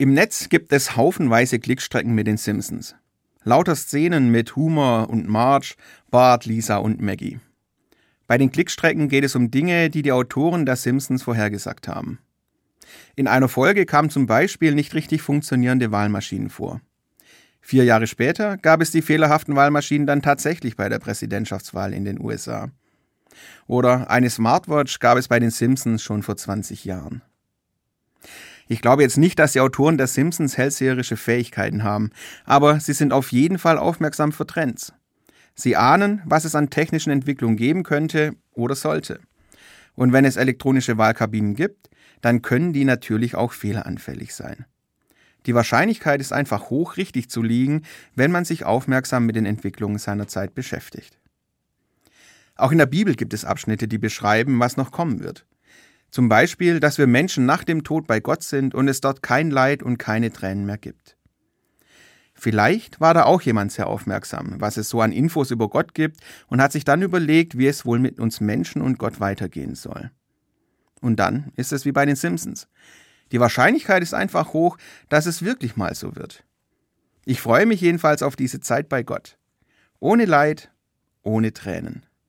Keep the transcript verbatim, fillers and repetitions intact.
Im Netz gibt es haufenweise Klickstrecken mit den Simpsons. Lauter Szenen mit Homer und Marge, Bart, Lisa und Maggie. Bei den Klickstrecken geht es um Dinge, die die Autoren der Simpsons vorhergesagt haben. In einer Folge kamen zum Beispiel nicht richtig funktionierende Wahlmaschinen vor. Vier Jahre später gab es die fehlerhaften Wahlmaschinen dann tatsächlich bei der Präsidentschaftswahl in den U S A. Oder eine Smartwatch gab es bei den Simpsons schon vor zwanzig Jahren. Ich glaube jetzt nicht, dass die Autoren der Simpsons hellseherische Fähigkeiten haben, aber sie sind auf jeden Fall aufmerksam für Trends. Sie ahnen, was es an technischen Entwicklungen geben könnte oder sollte. Und wenn es elektronische Wahlkabinen gibt, dann können die natürlich auch fehleranfällig sein. Die Wahrscheinlichkeit ist einfach hoch, richtig zu liegen, wenn man sich aufmerksam mit den Entwicklungen seiner Zeit beschäftigt. Auch in der Bibel gibt es Abschnitte, die beschreiben, was noch kommen wird. Zum Beispiel, dass wir Menschen nach dem Tod bei Gott sind und es dort kein Leid und keine Tränen mehr gibt. Vielleicht war da auch jemand sehr aufmerksam, was es so an Infos über Gott gibt und hat sich dann überlegt, wie es wohl mit uns Menschen und Gott weitergehen soll. Und dann ist es wie bei den Simpsons. Die Wahrscheinlichkeit ist einfach hoch, dass es wirklich mal so wird. Ich freue mich jedenfalls auf diese Zeit bei Gott. Ohne Leid, ohne Tränen.